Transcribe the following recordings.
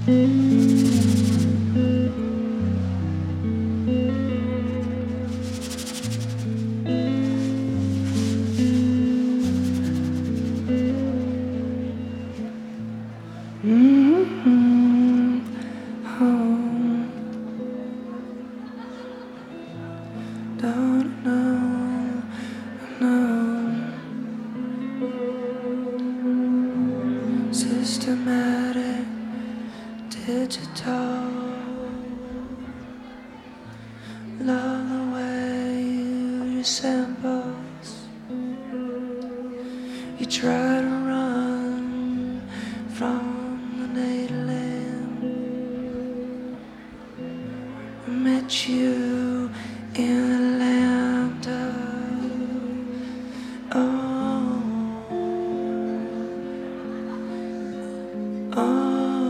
Don't know, systematic, digital. Love the way you use samples. You try to run from the native land. I met you in Atlanta. Oh, oh.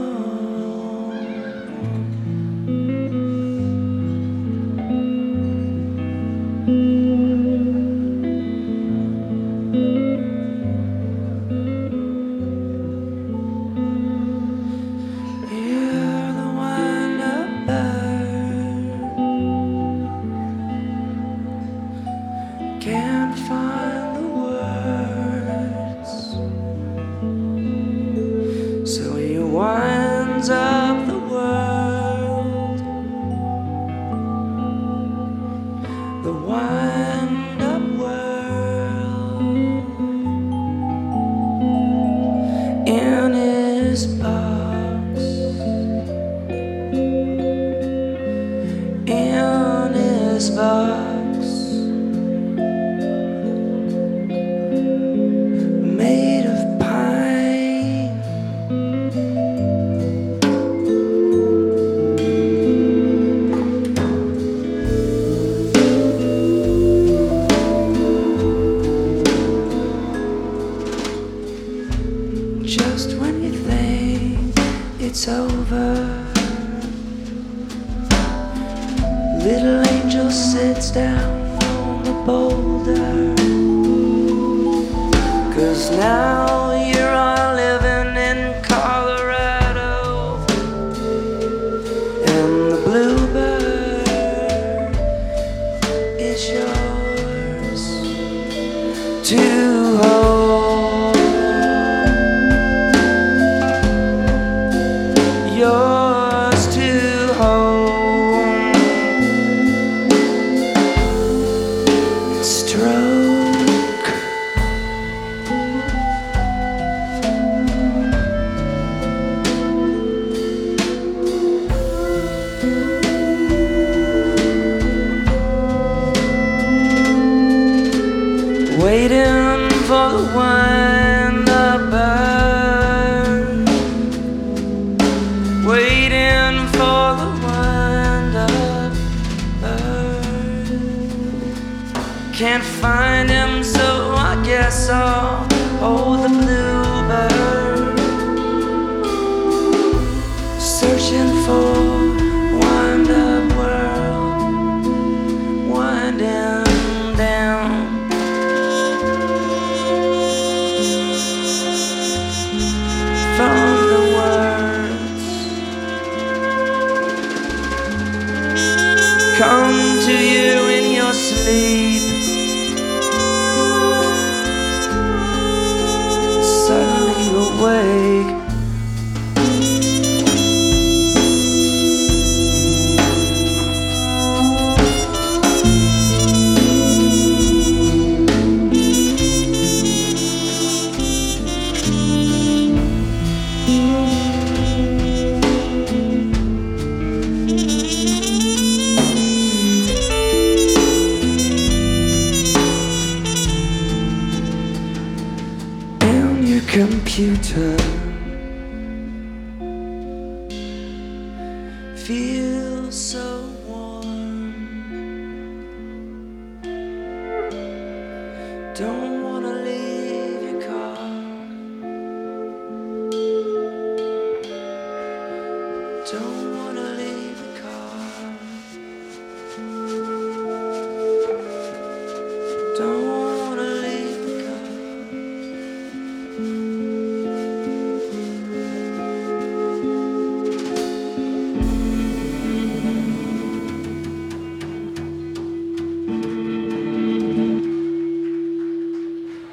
You're the wind-up bird. Can't find the words, so he winds up the world. The wind-up world in his box, in his box. Made of pine, just when you think it's over, little angel sits down on the boulder. 'Cause now you're all living in Colorado, and the bluebird is yours to hold, yours to hold, stroke. Waiting for the wind-up bird, waiting for the wind-up bird. Can't find him, so I guess I'll hold the bluebird. Searching for wind-up world, winding down. From the words come to you in your sleep, suddenly awake. Computer feels so warm. Don't wanna leave your car. Don't